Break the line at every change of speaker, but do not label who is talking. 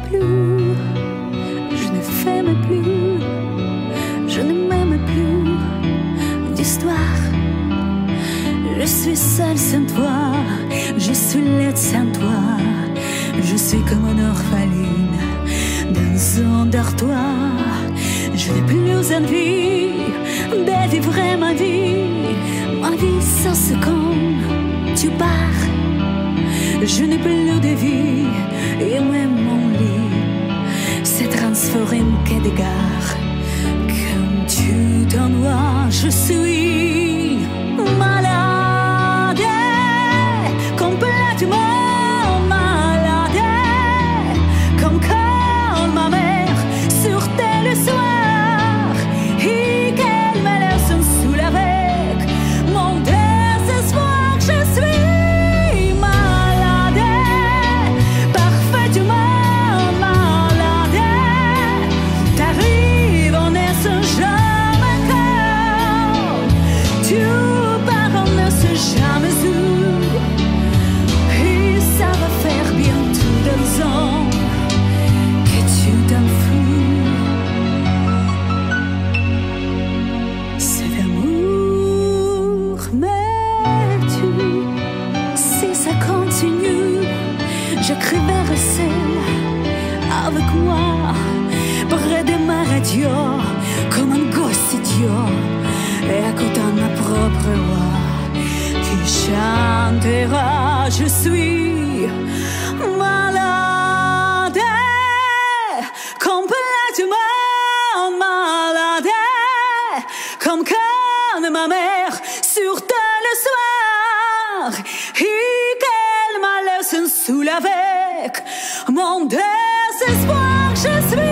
plus, je ne m'aime plus, je ne m'aime plus d'histoire. Je suis seule sans toi, je suis laide sans toi, je suis comme un orpheline dans un dortoir. Je n'ai plus envie de vivre ma vie sans seconde, tu pars. Je n'ai plus de vie et même mon lit s'est transformé en quai de gare. Quand tu t'en vas, je suis malade, complètement malade, comme quand ma mère sortait le soir et qu'elle me laisse seule avec mon désespoir. Je suis malade, parfaitement malade. T'arrives, on est sans jamais quand tu pars, on ne sait jamais où. Et ça va faire bientôt 2 ans que tu t'en fous. Cet amour me tue. Si ça continue, je crèverai seule avec moi, près de ma radio, comme un gosse idiot, et écoutant ma propre voix qui chantera. Je suis malade, complètement malade, comme quand ma mère sortait le soir et qu'elle m'a laissé seule avec mon désespoir. Je suis